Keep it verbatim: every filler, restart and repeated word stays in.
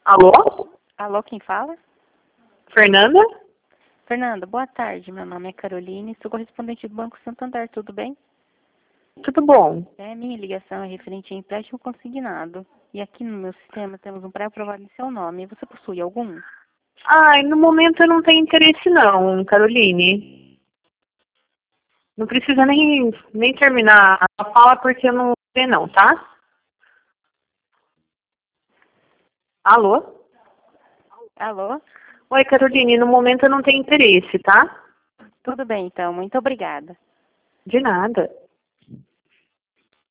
Alô? Alô, quem fala? Fernanda? Fernanda, boa tarde. Meu nome é Caroline, sou correspondente do Banco Santander, tudo bem? Tudo bom? É, minha ligação é referente a empréstimo consignado. E aqui no meu sistema temos um pré-aprovado em seu nome. Você possui algum? Ai, no momento eu não tenho interesse não, Caroline. Não precisa nem, nem terminar a fala porque eu não sei não, tá? Alô? Alô? Oi, Caroline, no momento eu não tenho interesse, tá? Tudo bem, então. Muito obrigada. De nada.